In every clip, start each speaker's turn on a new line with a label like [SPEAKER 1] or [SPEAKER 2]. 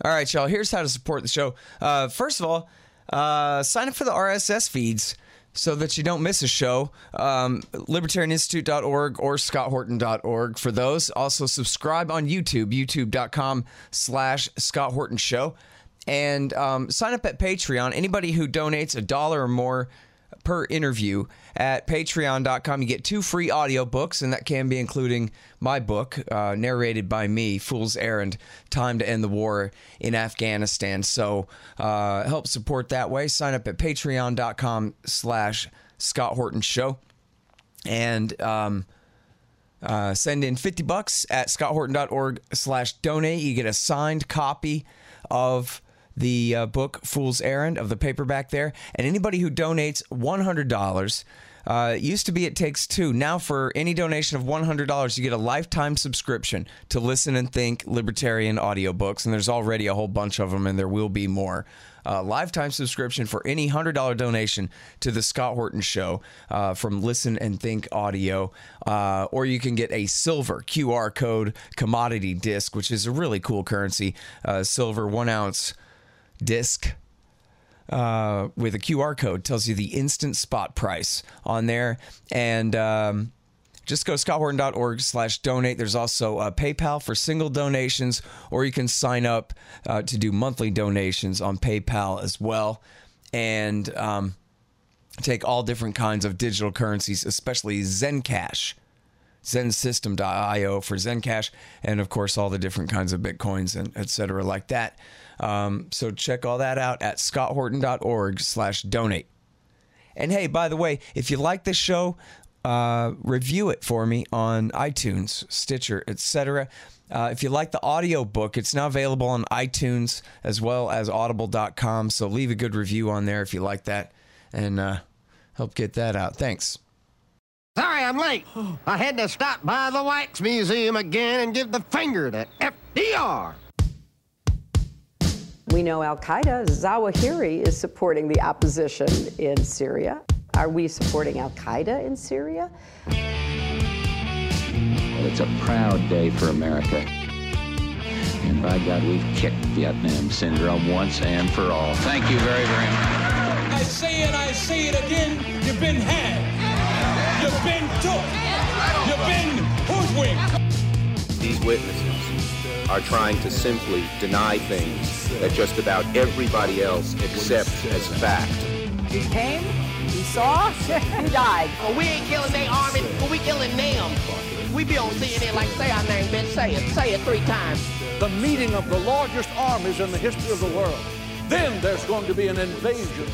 [SPEAKER 1] All right, y'all, here's how to support the show. First of all, sign up for the RSS feeds so that you don't miss a show. LibertarianInstitute.org or ScottHorton.org for those. Also, subscribe on YouTube, youtube.com/Scott Horton Show. And sign up at Patreon. Anybody who donates $1 or more per interview at patreon.com, you get 2 free audiobooks, and that can be including my book, narrated by me, Fool's Errand, Time to End the War in Afghanistan. So help support that way. Sign up at patreon.com/Scott Horton Show. And send in $50 at scotthorton.org/donate. You get a signed copy of the book Fool's Errand, of the paperback there. And anybody who donates $100, it used to be it takes 2. Now for any donation of $100, you get a lifetime subscription to Listen and Think Libertarian audiobooks. And there's already a whole bunch of them, and there will be more. Lifetime subscription for any $100 donation to the Scott Horton Show from Listen and Think Audio. Or you can get a silver QR code commodity disc, which is a really cool currency. Silver 1-ounce disc with a QR code, tells you the instant spot price on there. And just go to scotthorton.org/donate. There's also PayPal for single donations, or you can sign up to do monthly donations on PayPal as well. And take all different kinds of digital currencies, especially Zencash, zensystem.io for Zencash, and of course all the different kinds of Bitcoins and et cetera like that. So check all that out at scotthorton.org/donate. And hey, by the way, if you like this show, review it for me on iTunes, Stitcher, etc. If you like the audio book, it's now available on iTunes as well as audible.com. So leave a good review on there if you like that, and help get that out. Thanks.
[SPEAKER 2] Sorry I'm late. I had to stop by the Wax Museum again and give the finger to FDR.
[SPEAKER 3] We know Al-Qaeda, Zawahiri, is supporting the opposition in Syria. Are we supporting Al-Qaeda in Syria?
[SPEAKER 4] Well, it's a proud day for America. And by God, we've kicked Vietnam syndrome once and for all. Thank you very, very much.
[SPEAKER 5] I say it again, you've been had. You've been took. You've been hoodwinked.
[SPEAKER 6] These witnesses are trying to simply deny things that just about everybody else accepts as fact.
[SPEAKER 3] He came, he saw, he died.
[SPEAKER 2] Well, we ain't killing their army, but we killing them. We be on CNN like, say our name, bitch, say it 3 times.
[SPEAKER 7] The meeting of the largest armies in the history of the world. Then there's going to be an invasion.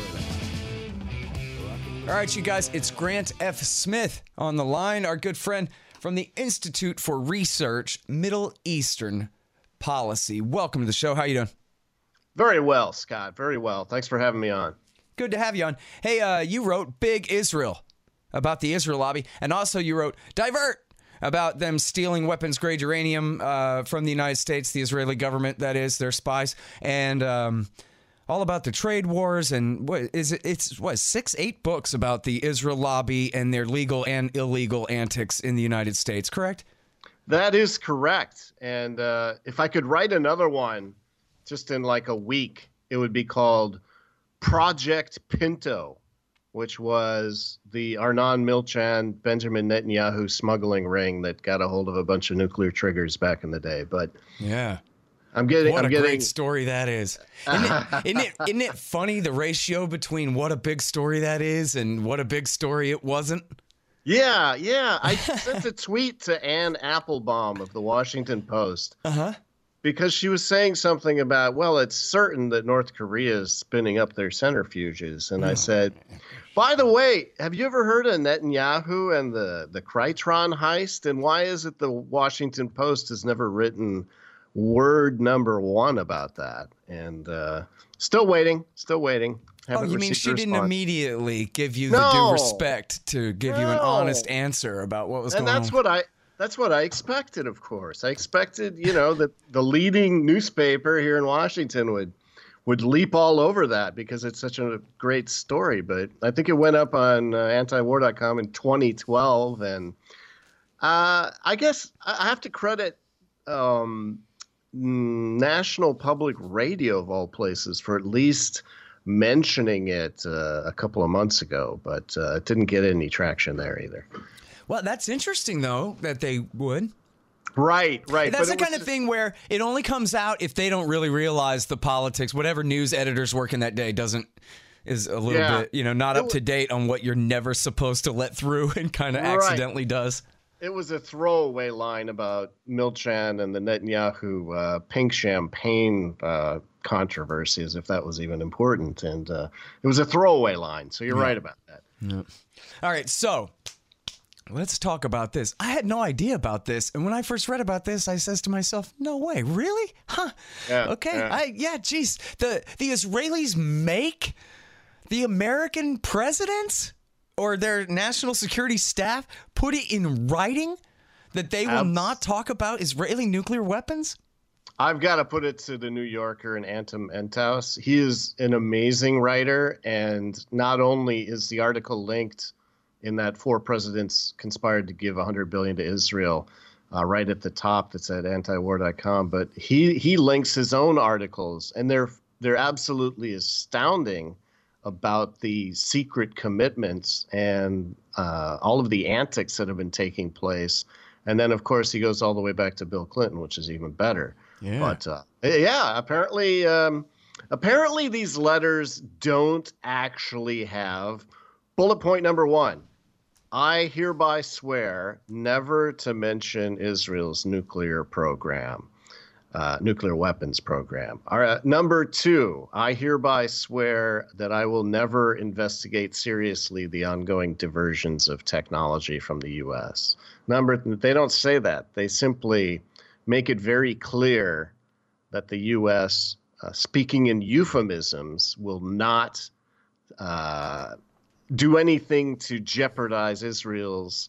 [SPEAKER 1] All right, you guys, it's Grant F. Smith on the line, our good friend from the Institute for Research, Middle Eastern Policy. Welcome to the show. How you doing?
[SPEAKER 8] Very well, Scott. Very well. Thanks for having me on.
[SPEAKER 1] Good to have you on. Hey, you wrote Big Israel about the Israel lobby, and also you wrote Divert about them stealing weapons-grade uranium from the United States, the Israeli government, that is, their spies, and all about the trade wars, and what is it? It's 6-8 books about the Israel lobby and their legal and illegal antics in the United States, correct?
[SPEAKER 8] That is correct. And if I could write another one just in like a week, it would be called Project Pinto, which was the Arnon Milchan, Benjamin Netanyahu smuggling ring that got a hold of a bunch of nuclear triggers back in the day. But
[SPEAKER 1] yeah.
[SPEAKER 8] What
[SPEAKER 1] a great story that is. Isn't it funny, the ratio between what a big story that is and what a big story it wasn't?
[SPEAKER 8] Yeah. I sent a tweet to Ann Applebaum of the Washington Post. Because she was saying something about, well, it's certain that North Korea is spinning up their centrifuges. And I said, by the way, have you ever heard of Netanyahu and the Krytron heist? And why is it the Washington Post has never written word number 1 about that? And still waiting.
[SPEAKER 1] Haven't you mean she didn't immediately give you the due respect to give you an honest answer about what was going on?
[SPEAKER 8] That's what I expected, of course. I expected, that the leading newspaper here in Washington would leap all over that because it's such a great story. But I think it went up on antiwar.com in 2012. And I guess I have to credit National Public Radio, of all places, for at least mentioning it a couple of months ago, but it didn't get any traction there either.
[SPEAKER 1] Well, that's interesting, though, that they would.
[SPEAKER 8] Right.
[SPEAKER 1] That's the kind of thing where it only comes out if they don't really realize the politics. Whatever news editor's working that day is a little bit, not up to date on what you're never supposed to let through and kind of accidentally does.
[SPEAKER 8] It was a throwaway line about Milchan and the Netanyahu pink champagne controversy, as if that was even important. And it was a throwaway line. So you're right about that.
[SPEAKER 1] Yeah. All right. So let's talk about this. I had no idea about this. And when I first read about this, I says to myself, no way. Really? Huh.
[SPEAKER 8] Yeah,
[SPEAKER 1] okay. Geez. The Israelis make the American presidents or their national security staff put it in writing that they will not talk about Israeli nuclear weapons?
[SPEAKER 8] I've got to put it to the New Yorker and Anton Entous. He is an amazing writer, and not only is the article linked in that 4 presidents conspired to give $100 billion to Israel right at the top, that's at antiwar.com, but he links his own articles, and they're absolutely astounding about the secret commitments and all of the antics that have been taking place. And then, of course, he goes all the way back to Bill Clinton, which is even better. Yeah. But apparently these letters don't actually have bullet point number 1. I hereby swear never to mention Israel's nuclear program. Nuclear weapons program. All right, number 2, I hereby swear that I will never investigate seriously the ongoing diversions of technology from the U.S. They don't say that. They simply make it very clear that the U.S., speaking in euphemisms, will not do anything to jeopardize Israel's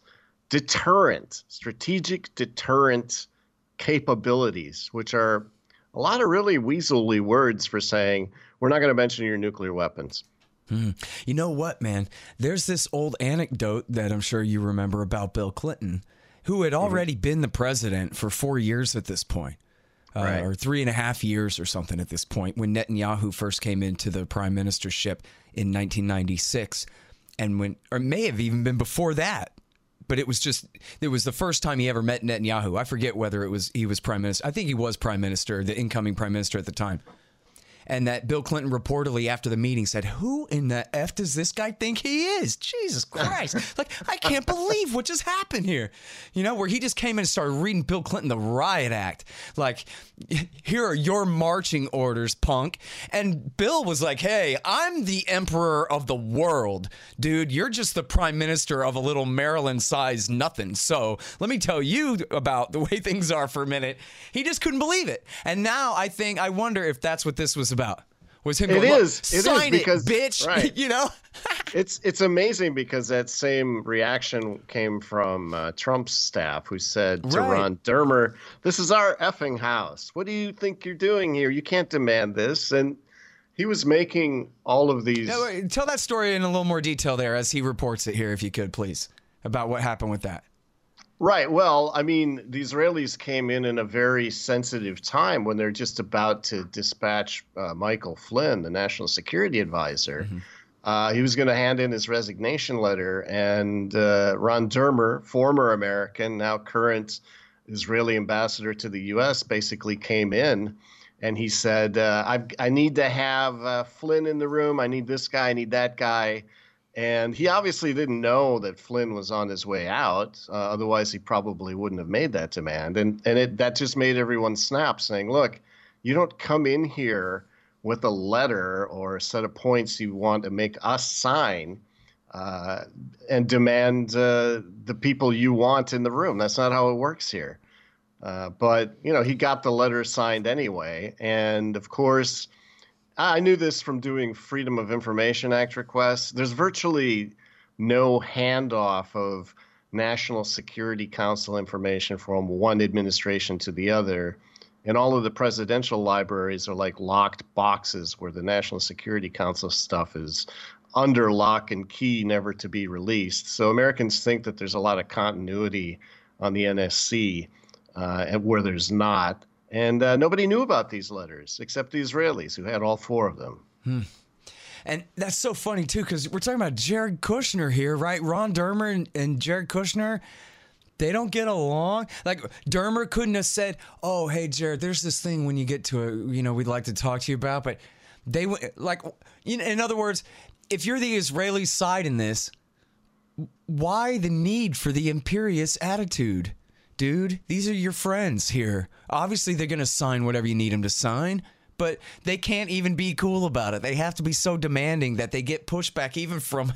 [SPEAKER 8] strategic deterrent capabilities, which are a lot of really weaselly words for saying we're not going to mention your nuclear weapons.
[SPEAKER 1] You know what, man? There's this old anecdote that I'm sure you remember about Bill Clinton, who had already been the president for 4 years at this point, or 3.5 years or something at this point, when Netanyahu first came into the prime ministership in 1996, or may have even been before that. But it was the first time he ever met Netanyahu. I forget whether he was prime minister. I think he was prime minister, the incoming prime minister at the time. And that Bill Clinton reportedly after the meeting said, who in the F does this guy think he is? Jesus Christ. Like, I can't believe what just happened here. Where he just came in and started reading Bill Clinton the riot act. Like, here are your marching orders, punk. And Bill was like, hey, I'm the emperor of the world. Dude, you're just the prime minister of a little Maryland-sized nothing. So let me tell you about the way things are for a minute. He just couldn't believe it. And now I wonder if that's what this was about. Was him going, sign it, bitch. Right.
[SPEAKER 8] It's amazing because that same reaction came from Trump's staff, who said to Ron Dermer, this is our effing house. What do you think you're doing here? You can't demand this. And he was making all of these.
[SPEAKER 1] Tell that story in a little more detail there as he reports it here, if you could, please, about what happened with that.
[SPEAKER 8] Right. Well, I mean, the Israelis came in a very sensitive time when they're just about to dispatch Michael Flynn, the national security advisor. Mm-hmm. He was going to hand in his resignation letter, and Ron Dermer, former American, now current Israeli ambassador to the U.S., basically came in and he said, I need to have Flynn in the room. I need this guy. I need that guy. And he obviously didn't know that Flynn was on his way out. Otherwise, he probably wouldn't have made that demand. And that just made everyone snap, saying, look, you don't come in here with a letter or a set of points you want to make us sign and demand the people you want in the room. That's not how it works here. But, he got the letter signed anyway. And, of course, I knew this from doing Freedom of Information Act requests. There's virtually no handoff of National Security Council information from one administration to the other. And all of the presidential libraries are like locked boxes where the National Security Council stuff is under lock and key, never to be released. So Americans think that there's a lot of continuity on the NSC, where there's not. And nobody knew about these letters except the Israelis, who had all 4 of them.
[SPEAKER 1] And that's so funny, too, because we're talking about Jared Kushner here, right? Ron Dermer and Jared Kushner, they don't get along. Like, Dermer couldn't have said, oh, hey, Jared, there's this thing when you get to it, we'd like to talk to you about. But they, like, in other words, if you're the Israeli side in this, why the need for the imperious attitude? Dude, these are your friends here. Obviously, they're going to sign whatever you need them to sign. But they can't even be cool about it. They have to be so demanding that they get pushback even from,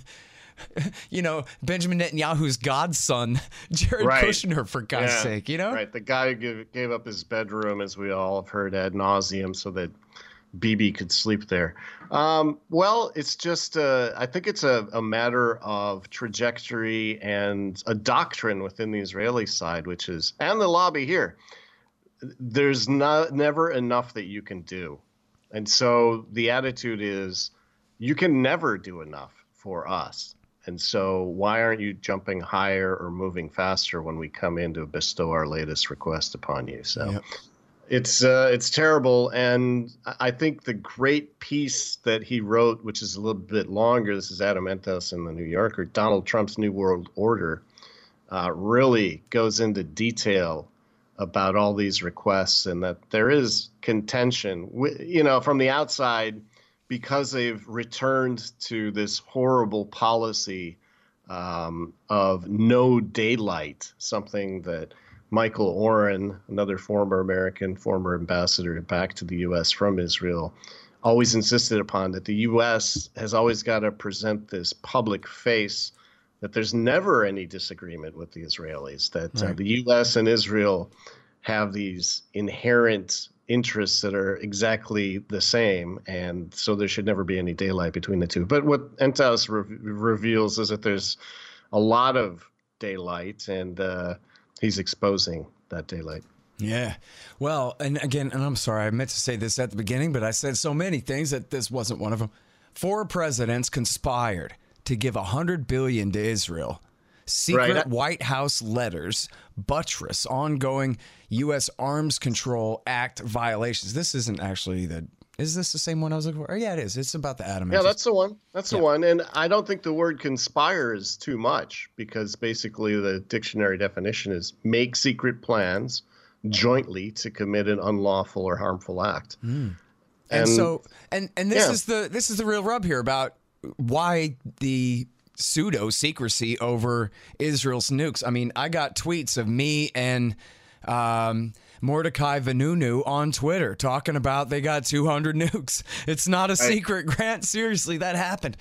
[SPEAKER 1] Benjamin Netanyahu's godson, Jared Kushner, for God's sake,
[SPEAKER 8] Right, the guy who gave up his bedroom, as we all have heard ad nauseum, so that Bibi could sleep there. Well, it's just, I think it's a matter of trajectory and a doctrine within the Israeli side, which is, and the lobby here. There's never enough that you can do. And so the attitude is you can never do enough for us. And so why aren't you jumping higher or moving faster when we come in to bestow our latest request upon you? So it's terrible. And I think the great piece that he wrote, which is a little bit longer, this is Adam Entos in the New Yorker, Donald Trump's New World Order, really goes into detail about all these requests, and that there is contention, from the outside, because they've returned to this horrible policy of no daylight, something that Michael Oren, another former American, former ambassador back to the U.S. from Israel, always insisted upon, that the U.S. has always got to present this public face that there's never any disagreement with the Israelis, that the U.S. and Israel have these inherent interests that are exactly the same, and so there should never be any daylight between the two. But what Entos reveals is that there's a lot of daylight, and he's exposing that daylight.
[SPEAKER 1] Yeah. Well, and again, and I'm sorry, I meant to say this at the beginning, but I said so many things that this wasn't one of them. 4 presidents conspired to give $100 billion to Israel. Secret White House letters buttress ongoing U.S. Arms Control Act violations. This isn't actually is this the same one I was looking for? Oh, yeah, it is. It's about the Adam.
[SPEAKER 8] Yeah, that's the one. That's the one. And I don't think the word conspire is too much, because basically the dictionary definition is make secret plans jointly to commit an unlawful or harmful act.
[SPEAKER 1] And so this is the real rub here about why the pseudo secrecy over Israel's nukes. I mean, I got tweets of me and Mordecai Vanunu on Twitter talking about they got 200 nukes. It's not a secret, Grant. Seriously, that happened.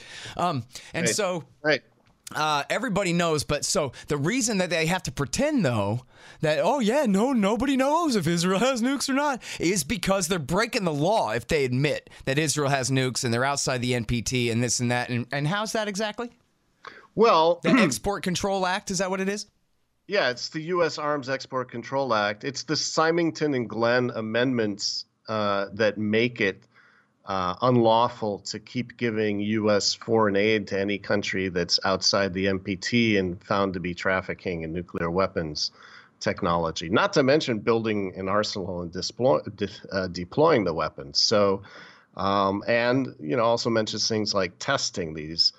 [SPEAKER 1] Everybody knows. But so the reason that they have to pretend, though, that, nobody knows if Israel has nukes or not, is because they're breaking the law if they admit that Israel has nukes and they're outside the NPT and this and that. And how's that exactly?
[SPEAKER 8] Well,
[SPEAKER 1] the Export Control Act, is that what it is?
[SPEAKER 8] Yeah, it's the U.S. Arms Export Control Act. It's the Symington and Glenn amendments that make it unlawful to keep giving U.S. foreign aid to any country that's outside the NPT and found to be trafficking in nuclear weapons technology, not to mention building an arsenal and deploying the weapons. So, also mentions things like testing these.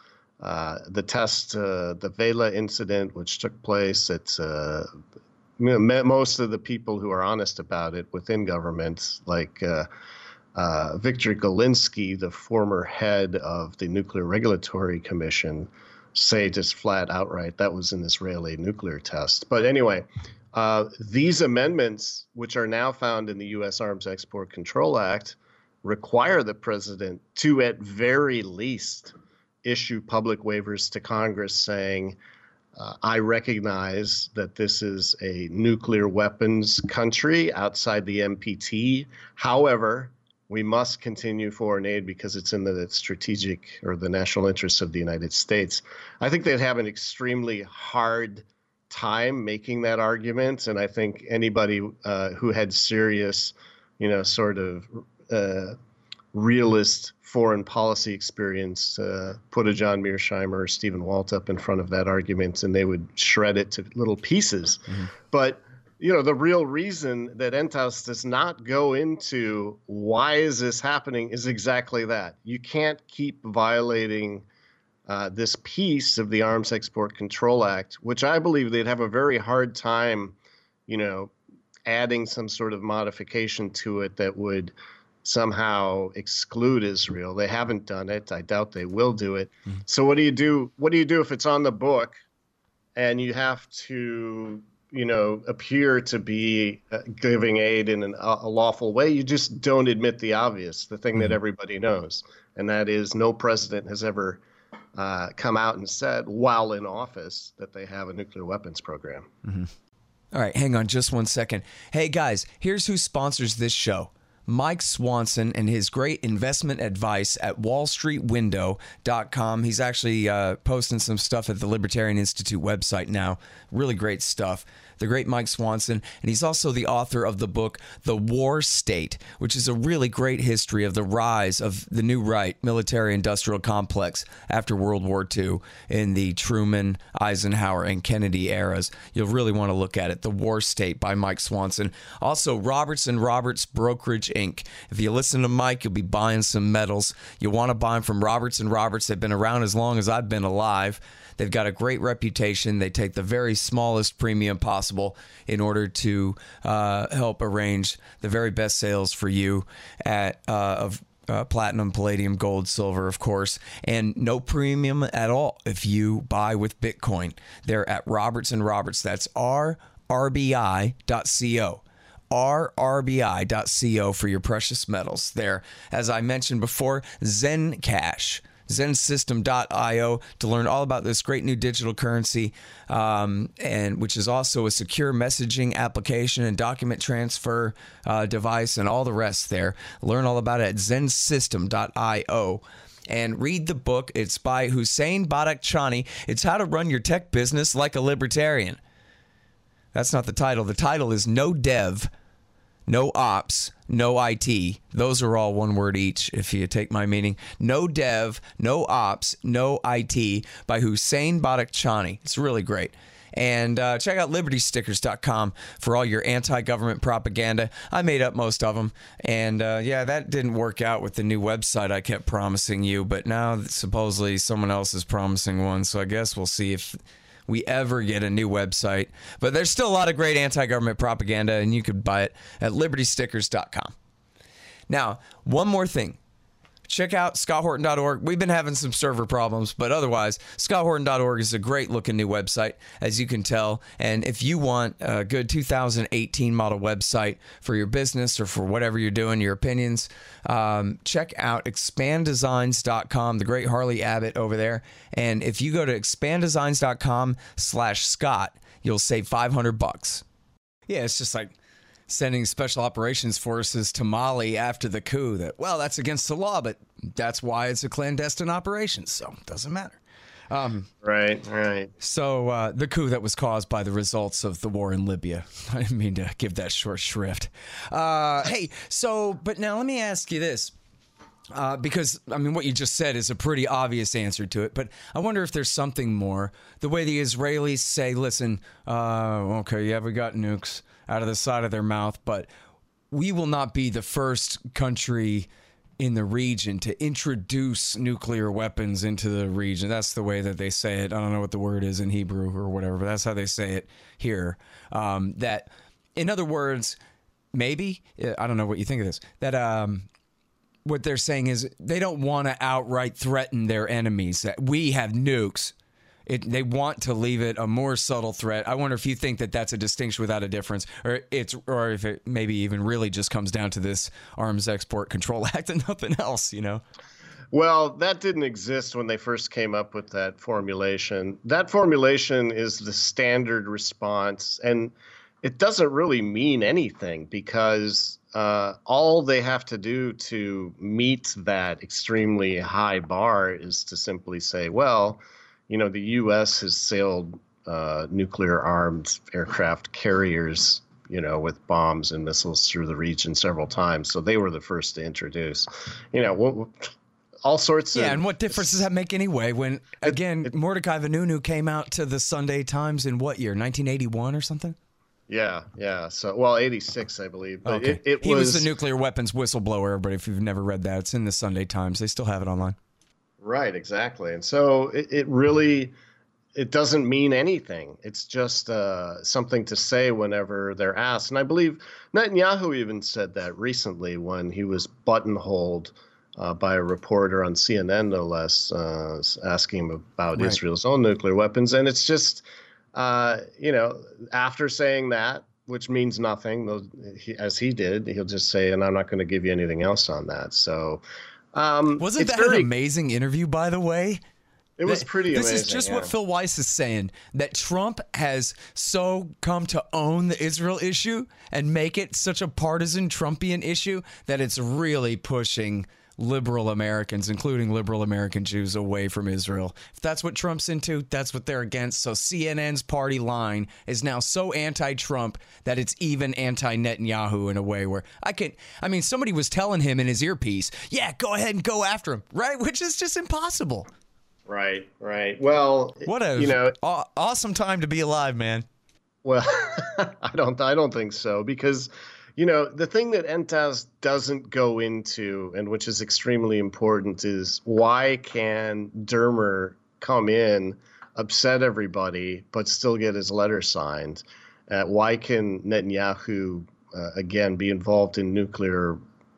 [SPEAKER 8] The Vela incident, which took place at most of the people who are honest about it within government, like Victor Galinsky, the former head of the Nuclear Regulatory Commission, say just flat outright that was an Israeli nuclear test. But anyway, these amendments, which are now found in the U.S. Arms Export Control Act, require the president to, at very least, issue public waivers to Congress saying, I recognize that this is a nuclear weapons country outside the NPT. However, we must continue foreign aid because it's in the strategic or the national interests of the United States. I think they'd have an extremely hard time making that argument. And I think anybody who had serious, realist foreign policy experience, put a John Mearsheimer or Stephen Walt up in front of that argument, and they would shred it to little pieces. Mm-hmm. But the real reason that Entous does not go into why is this happening is exactly that. You can't keep violating this piece of the Arms Export Control Act, which I believe they'd have a very hard time, adding some sort of modification to it that would somehow exclude Israel. They haven't done it. I doubt they will do it. Mm-hmm. So what do you do? What do you do if it's on the book and you have to, appear to be giving aid in a lawful way? You just don't admit the obvious, the thing that everybody knows. And that is no president has ever come out and said while in office that they have a nuclear weapons program.
[SPEAKER 1] Mm-hmm. All right, hang on just one second. Hey, guys, here's who sponsors this show. Mike Swanson and his great investment advice at wallstreetwindow.com. He's actually posting some stuff at the Libertarian Institute website now. Really great stuff. The great Mike Swanson. And he's also the author of the book, The War State, which is a really great history of the rise of the new right military-industrial complex after World War II in the Truman, Eisenhower, and Kennedy eras. You'll really want to look at it. The War State by Mike Swanson. Also, Roberts & Roberts Brokerage Inc. If you listen to Mike, you'll be buying some metals. You'll want to buy them from Roberts & Roberts. They've been around as long as I've been alive. They've got a great reputation. They take the very smallest premium possible in order to help arrange the very best sales for you of platinum, palladium, gold, silver, of course, and no premium at all if you buy with Bitcoin. They're at Roberts & Roberts. That's rrbi.co. rrbi.co for your precious metals. There, as I mentioned before, Zencash. Zensystem.io to learn all about this great new digital currency, and which is also a secure messaging application and document transfer device and all the rest there. Learn all about it at Zensystem.io. And read the book. It's by Hussein Badakhshani. It's How to Run Your Tech Business Like a Libertarian. That's not the title. The title is No Dev, No Ops, No IT. Those are all one word each, if you take my meaning. No Dev, No Ops, No IT by Hussein Badakhshani. It's really great. And check out libertystickers.com for all your anti-government propaganda. I made up most of them. And that didn't work out with the new website I kept promising you. But now supposedly someone else is promising one. So I guess we'll see if we ever get a new website. But there's still a lot of great anti-government propaganda, and you could buy it at libertystickers.com. Now, one more thing. Check out scotthorton.org. We've been having some server problems, but otherwise, scotthorton.org is a great-looking new website, as you can tell. And if you want a good 2018 model website for your business or for whatever you're doing, your opinions, check out expanddesigns.com, the great Harley Abbott over there. And if you go to expanddesigns.com/Scott, you'll save $500. Yeah, it's just like sending special operations forces to Mali after the coup. That's against the law, but that's why it's a clandestine operation, so it doesn't matter.
[SPEAKER 8] Right.
[SPEAKER 1] So the coup that was caused by the results of the war in Libya. I didn't mean to give that short shrift. But now let me ask you this. Because, what you just said is a pretty obvious answer to it, but I wonder if there's something more. The way the Israelis say, listen, we got nukes out of the side of their mouth, but we will not be the first country in the region to introduce nuclear weapons into the region. That's the way that they say it. I don't know what the word is in Hebrew or whatever, but that's how they say it here. That, in other words, maybe, I don't know what you think of this, that what they're saying is they don't want to outright threaten their enemies, that we have nukes. They want to leave it a more subtle threat. I wonder if you think that that's a distinction without a difference, or if it maybe even really just comes down to this Arms Export Control Act and nothing else,
[SPEAKER 8] Well, that didn't exist when they first came up with that formulation. That formulation is the standard response, and it doesn't really mean anything because all they have to do to meet that extremely high bar is to simply say, well, the U.S. has sailed nuclear-armed aircraft carriers, with bombs and missiles through the region several times. So they were the first to introduce, all sorts of...
[SPEAKER 1] Yeah, and what difference does that make anyway when, again, Mordecai Vanunu came out to the Sunday Times in what year, 1981 or something?
[SPEAKER 8] Yeah. So, well, 86, I believe. But
[SPEAKER 1] Okay.
[SPEAKER 8] he
[SPEAKER 1] was the nuclear weapons whistleblower, but if you've never read that, it's in the Sunday Times. They still have it online.
[SPEAKER 8] Right, exactly. And so it really, it doesn't mean anything. It's just something to say whenever they're asked. And I believe Netanyahu even said that recently when he was buttonholed by a reporter on CNN, no less, asking him about Israel's own nuclear weapons. And it's just, after saying that, which means nothing, as he did, he'll just say, and I'm not going to give you anything else on that. So
[SPEAKER 1] wasn't that an amazing interview, by the way?
[SPEAKER 8] It was pretty amazing.
[SPEAKER 1] This is just what Phil Weiss is saying, that Trump has so come to own the Israel issue and make it such a partisan Trumpian issue that it's really pushing liberal Americans, including liberal American Jews, away from Israel. If that's what Trump's into, that's what they're against. So CNN's party line is now so anti-Trump that it's even anti-Netanyahu in a way where somebody was telling him in his earpiece, yeah, go ahead and go after him, right? Which is just impossible.
[SPEAKER 8] Right. Well,
[SPEAKER 1] what a awesome time to be alive, man.
[SPEAKER 8] Well, I don't think so, because the thing that Entaz doesn't go into, and which is extremely important, is why can Dermer come in, upset everybody, but still get his letter signed? Why can Netanyahu, again, be involved in nuclear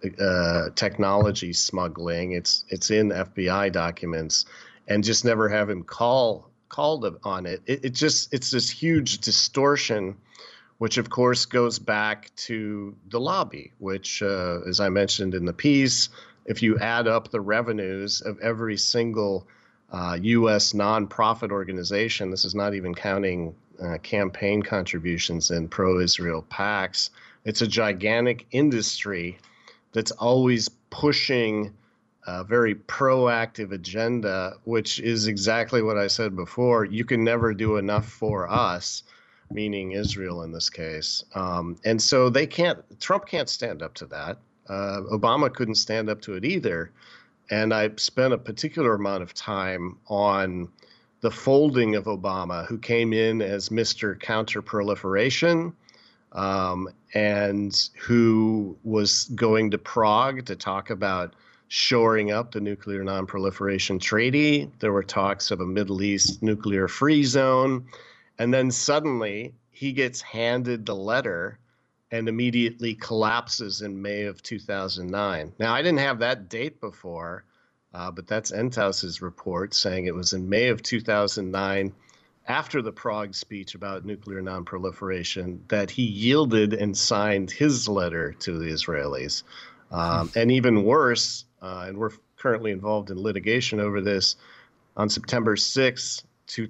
[SPEAKER 8] technology smuggling? It's in FBI documents, and just never have him called on it. It's this huge distortion, which of course goes back to the lobby, which, as I mentioned in the piece, if you add up the revenues of every single U.S. nonprofit organization, this is not even counting campaign contributions and pro-Israel PACs, it's a gigantic industry that's always pushing a very proactive agenda, which is exactly what I said before. You can never do enough for us, meaning Israel in this case. And so Trump can't stand up to that. Obama couldn't stand up to it either. And I spent a particular amount of time on the folding of Obama, who came in as Mr. Counterproliferation, and who was going to Prague to talk about shoring up the Nuclear Non-Proliferation Treaty. There were talks of a Middle East nuclear-free zone. And then suddenly he gets handed the letter and immediately collapses in May of 2009. Now, I didn't have that date before, but that's Enthaus's report saying it was in May of 2009, after the Prague speech about nuclear nonproliferation, that he yielded and signed his letter to the Israelis. And even worse, and we're currently involved in litigation over this, on September 6,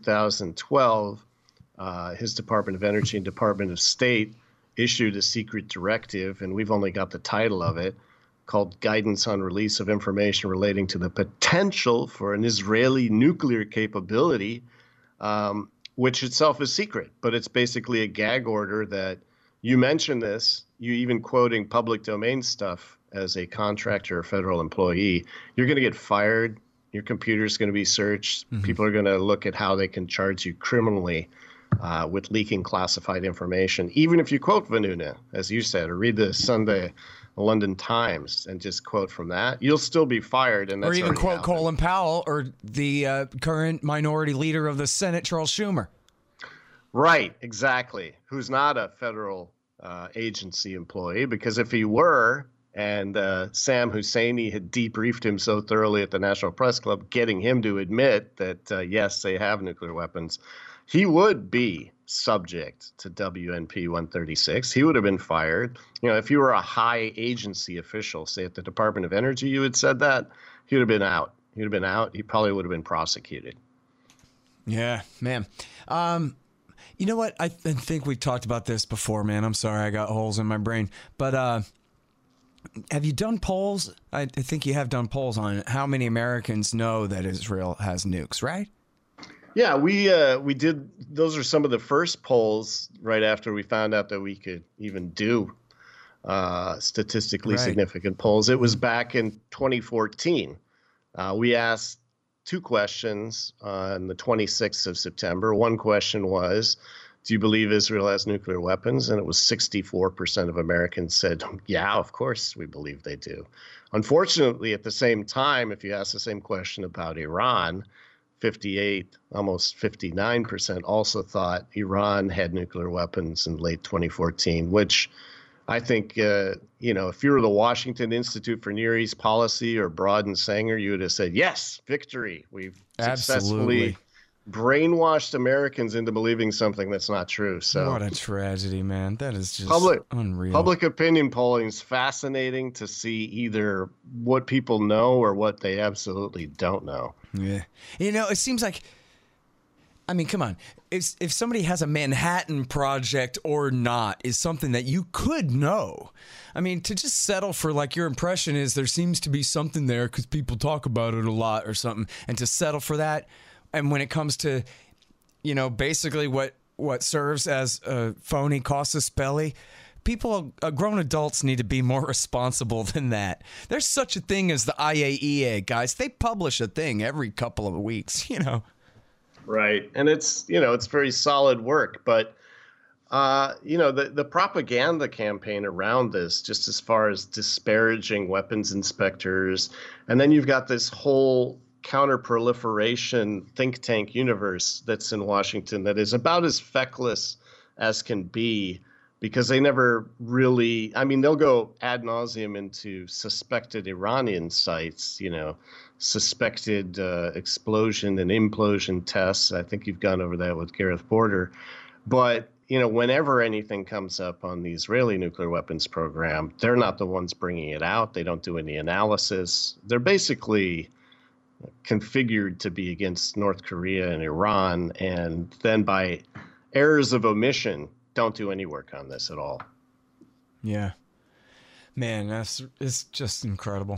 [SPEAKER 8] 2012, his Department of Energy and Department of State issued a secret directive, and we've only got the title of it, called Guidance on Release of Information Relating to the Potential for an Israeli Nuclear Capability, which itself is secret. But it's basically a gag order that you mention this, you even quoting public domain stuff as a contractor or federal employee, you're going to get fired. Your computer's going to be searched. Mm-hmm. People are going to look at how they can charge you criminally with leaking classified information. Even if you quote Vanuna, as you said, or read the Sunday London Times and just quote from that, you'll still be fired. And that's
[SPEAKER 1] or even quote
[SPEAKER 8] happened.
[SPEAKER 1] Colin Powell or the current minority leader of the Senate, Charles Schumer.
[SPEAKER 8] Right, exactly. Who's not a federal agency employee, because if he were, and Sam Husseini had debriefed him so thoroughly at the National Press Club, getting him to admit that, yes, they have nuclear weapons, he would be subject to WNP 136. He would have been fired. If you were a high agency official, say at the Department of Energy, you had said that, he would have been out. He would have been out. He probably would have been prosecuted.
[SPEAKER 1] Yeah, man. You know what? I think we've talked about this before, man. I'm sorry, I got holes in my brain. But have you done polls? I think you have done polls on how many Americans know that Israel has nukes, right?
[SPEAKER 8] Yeah, we did. Those are some of the first polls right after we found out that we could even do statistically significant polls. It was back in 2014. We asked two questions on the 26th of September. One question was, do you believe Israel has nuclear weapons? And it was 64% of Americans said, yeah, of course we believe they do. Unfortunately, at the same time, if you ask the same question about Iran, 58, almost 59% also thought Iran had nuclear weapons in late 2014, which I think, if you were the Washington Institute for Near East Policy or Broad and Sanger, you would have said, yes, victory. We've successfully brainwashed Americans into believing something that's not true. So
[SPEAKER 1] what a tragedy, man. That is just unreal.
[SPEAKER 8] Public opinion polling is fascinating to see either what people know or what they absolutely don't know.
[SPEAKER 1] Yeah. It seems like, I mean, come on. If somebody has a Manhattan Project or not is something that you could know. I mean, to just settle for like your impression is there seems to be something there because people talk about it a lot or something, and to settle for that. And when it comes to, basically what serves as a phony casus belli, grown adults need to be more responsible than that. There's such a thing as the IAEA, guys. They publish a thing every couple of weeks,
[SPEAKER 8] Right. And it's very solid work. But, the propaganda campaign around this, just as far as disparaging weapons inspectors, and then you've got this whole counterproliferation think tank universe that's in Washington that is about as feckless as can be, because they never really, they'll go ad nauseum into suspected Iranian sites, suspected explosion and implosion tests. I think you've gone over that with Gareth Porter. But, whenever anything comes up on the Israeli nuclear weapons program, they're not the ones bringing it out. They don't do any analysis. They're basically configured to be against North Korea and Iran, and then by errors of omission, don't do any work on this at all.
[SPEAKER 1] Yeah. Man, it's just incredible.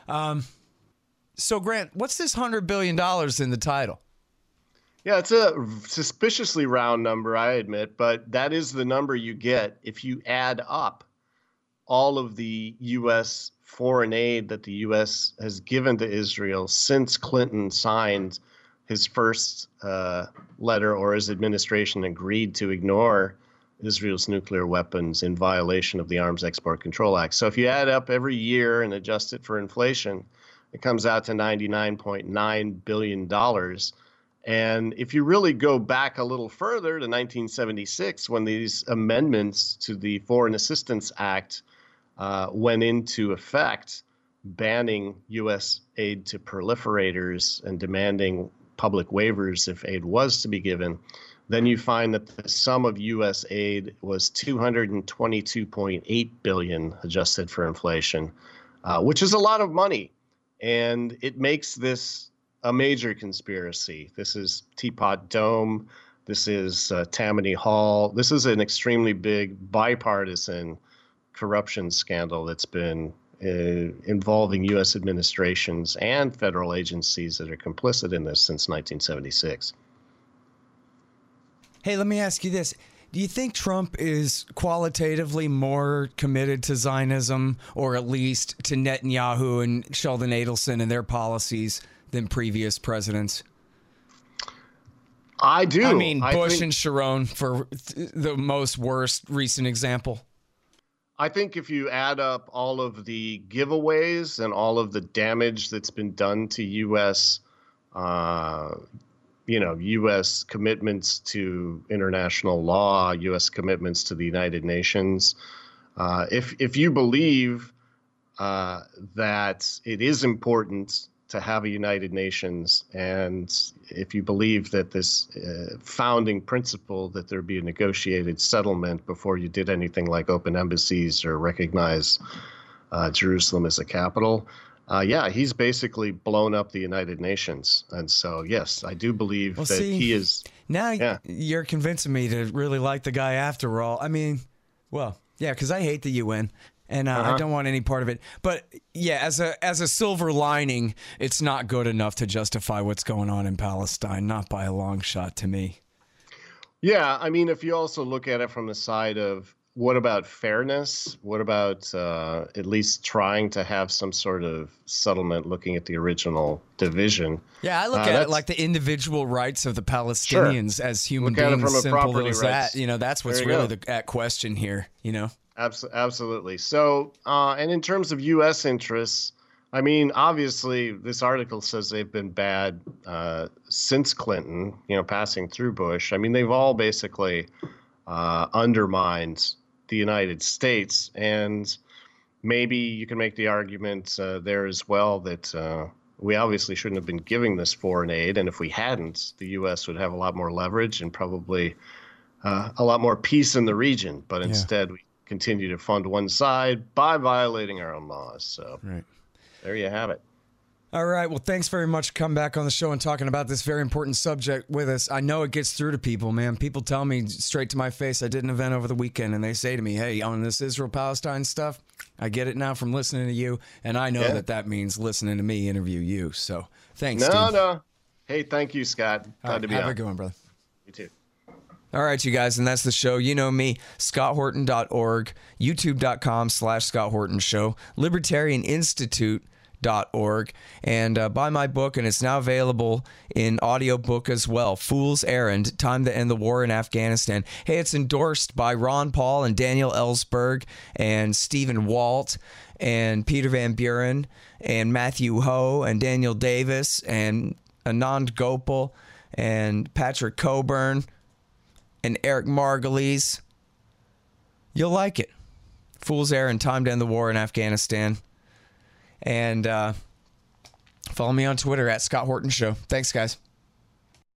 [SPEAKER 1] So, Grant, what's this $100 billion in the title?
[SPEAKER 8] Yeah, it's a suspiciously round number, I admit, but that is the number you get if you add up all of the U.S. foreign aid that the U.S. has given to Israel since Clinton signed his first letter, or his administration agreed to ignore Israel's nuclear weapons in violation of the Arms Export Control Act. So if you add up every year and adjust it for inflation, it comes out to $99.9 billion. And if you really go back a little further to 1976, when these amendments to the Foreign Assistance Act went into effect, banning U.S. aid to proliferators and demanding public waivers if aid was to be given, then you find that the sum of U.S. aid was $222.8 billion adjusted for inflation, which is a lot of money. And it makes this a major conspiracy. This is Teapot Dome. This is Tammany Hall. This is an extremely big bipartisan corruption scandal that's been involving U.S. administrations and federal agencies that are complicit in this since 1976.
[SPEAKER 1] Hey, let me ask you this. Do you think Trump is qualitatively more committed to Zionism, or at least to Netanyahu and Sheldon Adelson and their policies, than previous presidents?
[SPEAKER 8] I do.
[SPEAKER 1] I mean, Bush and Sharon for the most worst recent example.
[SPEAKER 8] I think if you add up all of the giveaways and all of the damage that's been done to U.S. U.S. commitments to international law, U.S. commitments to the United Nations, if you believe that it is important to have a United Nations, and if you believe that this founding principle that there be a negotiated settlement before you did anything like open embassies or recognize Jerusalem as a capital, he's basically blown up the United Nations. And so, yes, I do believe he is.
[SPEAKER 1] Now you're convincing me to really like the guy after all. I mean, because I hate the UN. And I don't want any part of it. But yeah, as a silver lining, it's not good enough to justify what's going on in Palestine, not by a long shot to me.
[SPEAKER 8] Yeah, I mean, if you also look at it from the side of what about fairness? What about at least trying to have some sort of settlement looking at the original division?
[SPEAKER 1] Yeah, I look at it like the individual rights of the Palestinians as human beings,
[SPEAKER 8] from a
[SPEAKER 1] simple
[SPEAKER 8] property
[SPEAKER 1] as
[SPEAKER 8] rights.
[SPEAKER 1] that. That's what's really at question here,
[SPEAKER 8] Absolutely. So, and in terms of U.S. interests, I mean, obviously, this article says they've been bad since Clinton, passing through Bush. I mean, they've all basically undermined the United States. And maybe you can make the argument there as well that we obviously shouldn't have been giving this foreign aid. And if we hadn't, the U.S. would have a lot more leverage and probably a lot more peace in the region. But instead, we continue to fund one side by violating our own laws. So there you have it.
[SPEAKER 1] All right. Well, thanks very much for coming back on the show and talking about this very important subject with us. I know it gets through to people, man. People tell me straight to my face. I did an event over the weekend, and they say to me, hey, on this Israel-Palestine stuff, I get it now from listening to you, and I know that means listening to me interview you. So thanks, Steve.
[SPEAKER 8] No. Hey, thank you, Scott. Glad to be on.
[SPEAKER 1] Have a good one, brother.
[SPEAKER 8] You too.
[SPEAKER 1] All right, you guys, and that's the show. You know me, ScottHorton.org, YouTube.com/Scott Horton Show, LibertarianInstitute.org, and buy my book, and it's now available in audiobook as well, Fool's Errand, Time to End the War in Afghanistan. Hey, it's endorsed by Ron Paul and Daniel Ellsberg and Stephen Walt and Peter Van Buren and Matthew Ho and Daniel Davis and Anand Gopal and Patrick Coburn and Eric Margulies. You'll like it. Fool's Errand, Time to End the War in Afghanistan. And follow me on Twitter at Scott Horton Show. Thanks, guys.